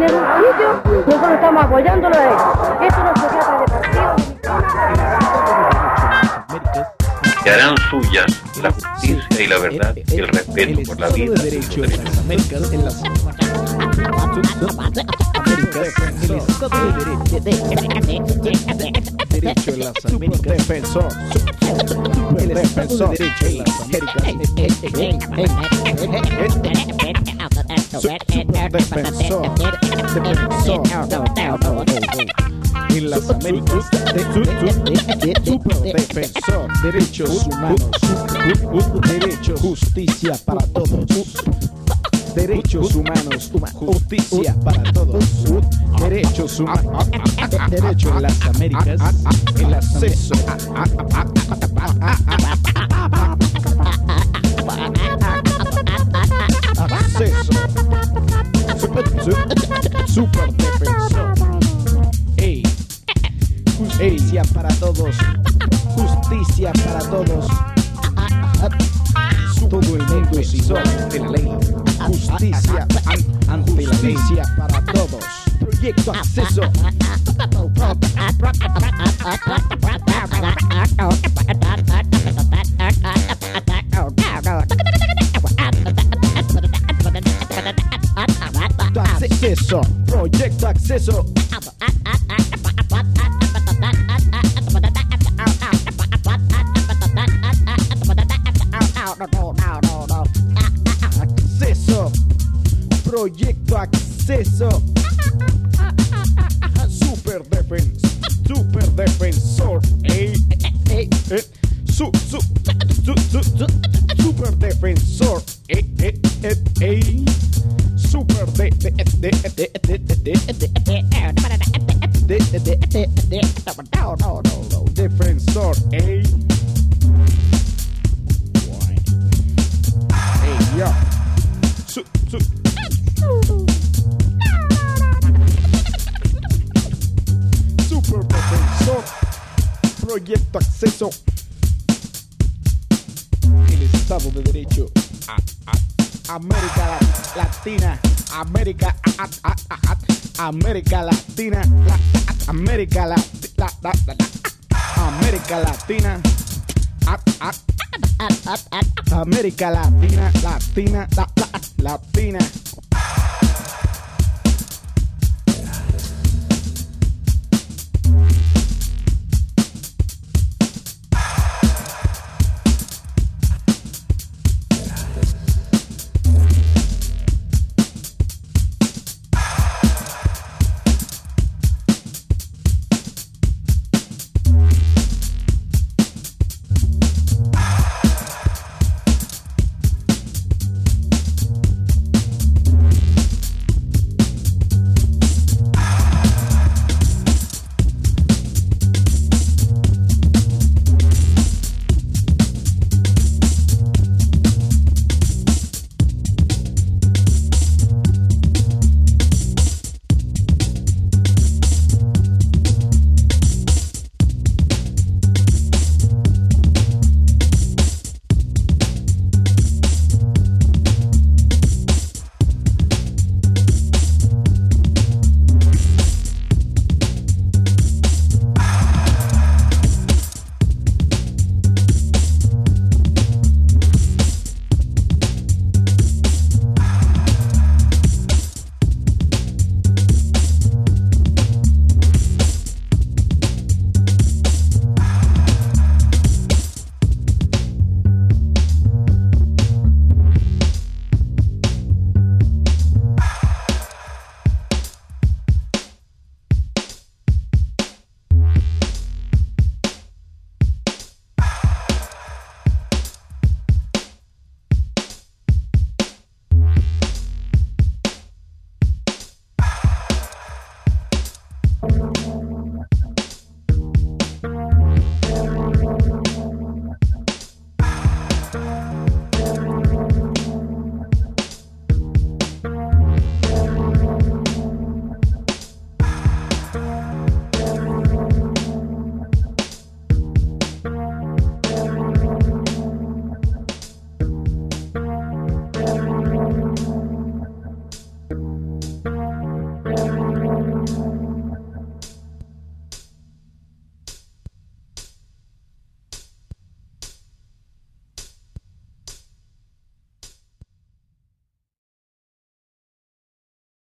tener un sitio, nosotros estamos apoyándolo a él. Esto no se trata de partido. Que harán suyas la justicia y la verdad y el respeto por la vida. El derecho de las Américas en las derecho en las Américas. Defensor. El Estado de Derecho en las Américas. Defensor. En las Américas, superdefensor, derechos humanos, derecho, justicia para todos, derechos humanos, justicia para todos, derechos humanos, derecho en las Américas, el acceso, superdefensor. Justicia para todos, justicia para todos. Todo el mundo es igual ante la ley. Justicia ante la ley. Justicia para todos. Proyecto acceso. Acceso. Proyecto acceso. Acceso, proyecto acceso, superdefensor, superdefensor, defensor, ya. Superdefensor, proyecto acceso, el Estado de Derecho, América Latina, América Latina, América Latina, América Latina, Latina.